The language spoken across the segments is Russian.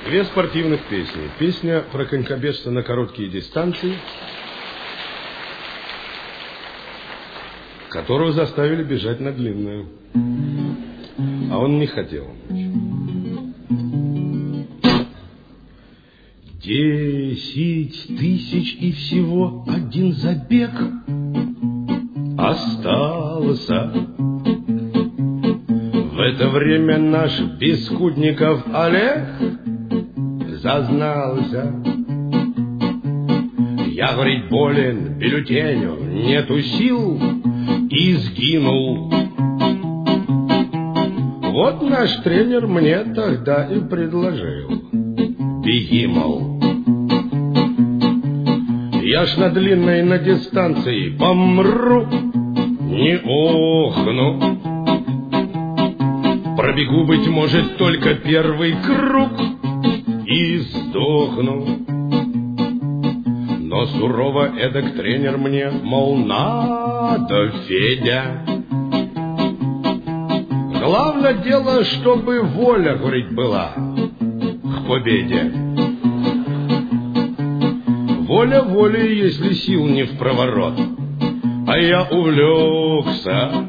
Две спортивных песни. Песня про конькобежца на короткие дистанции, которого заставили бежать на длинную. А он не хотел. 10 тысяч и всего один забег остался. В это время наш Бескудников Олег зазнался. Я, говорит, болен, бюллетеню нету сил, и сгинул. Вот наш тренер мне тогда и предложил: беги, мол. Я ж на длинной, на дистанции помру, не охну. Пробегу, быть может, только первый круг и сдохну. Но сурово эдак тренер мне, мол, надо, Федя. Главное дело, чтобы воля, говорит, была к победе. Воля волей, если сил не в проворот. А я увлекся.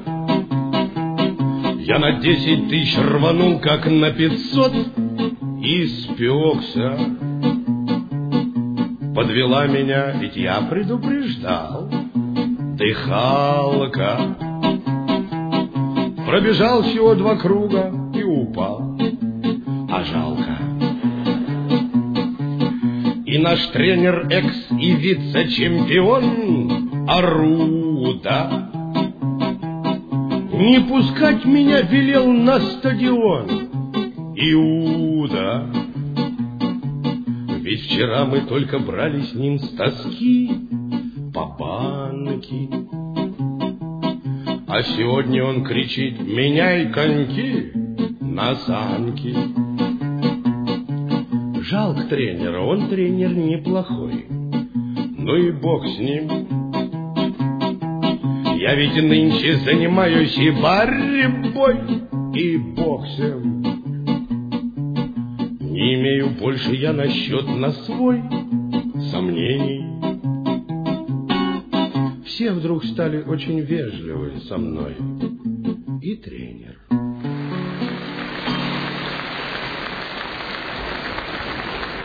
Я на 10 тысяч рванул, как на 500, и спекся. Подвела меня, ведь я предупреждал. Дыхалка. Пробежал всего 2 круга и упал. А жалко. И наш тренер, экс и вице-чемпион Аруда не пускать меня велел на стадион. Иуда. Ведь вчера мы только брали с ним с тоски по банке. А сегодня он кричит: меняй коньки на санки. Жалко тренера, он тренер неплохой. Ну и бог с ним. Я ведь нынче занимаюсь и борьбой, и боксом. Не имею больше я насчет на свой сомнений. Все вдруг стали очень вежливы со мной. И тренер.